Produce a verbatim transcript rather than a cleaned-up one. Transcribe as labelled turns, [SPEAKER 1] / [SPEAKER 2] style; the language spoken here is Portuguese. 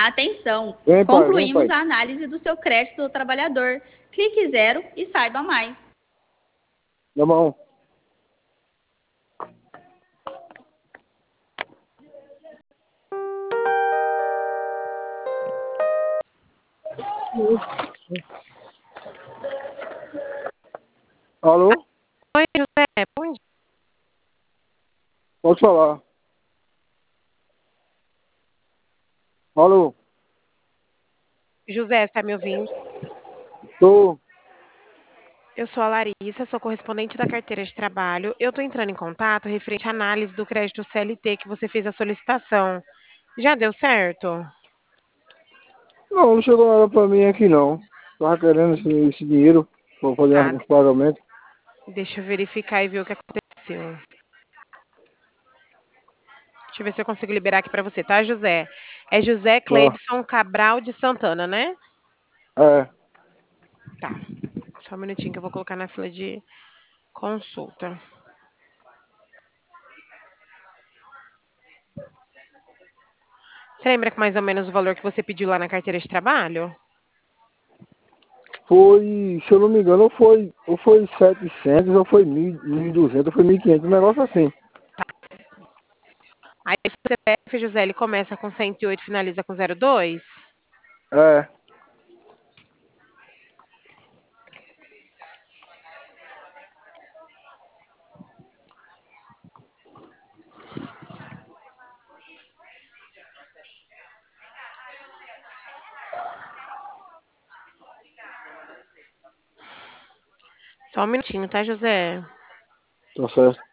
[SPEAKER 1] Atenção!
[SPEAKER 2] Vem, pai, vem,
[SPEAKER 1] Concluímos
[SPEAKER 2] pai.
[SPEAKER 1] a análise do seu crédito do trabalhador. Clique zero e saiba mais.
[SPEAKER 2] Tá bom. Alô?
[SPEAKER 3] Oi, José. Bom dia.
[SPEAKER 2] Pode falar. Alô?
[SPEAKER 3] José, está me ouvindo?
[SPEAKER 2] Tô.
[SPEAKER 3] Eu sou a Larissa, sou correspondente da carteira de trabalho. Eu estou entrando em contato referente à análise do crédito C L T que você fez a solicitação. Já deu certo?
[SPEAKER 2] Não, não chegou nada pra mim aqui não. Tava querendo esse, esse dinheiro pra fazer
[SPEAKER 3] Tá,
[SPEAKER 2] uns pagamentos.
[SPEAKER 3] deixa eu verificar e ver o que aconteceu. Deixa eu ver se eu consigo liberar aqui para você, tá, José? É José
[SPEAKER 2] Tá.
[SPEAKER 3] Cleibson Cabral de Santana, né?
[SPEAKER 2] É.
[SPEAKER 3] Tá. Só um minutinho que eu vou colocar na fila de consulta. Você lembra que mais ou menos o valor que você pediu lá na carteira de trabalho?
[SPEAKER 2] Foi, se eu não me engano, ou foi, ou foi setecentos, ou foi mil, mil e duzentos, ou foi mil e quinhentos, um negócio assim.
[SPEAKER 3] Aí o C P F, José, ele começa com cento e oito e finaliza com zero dois?
[SPEAKER 2] É.
[SPEAKER 3] Só um minutinho, tá, José?
[SPEAKER 2] Tá certo.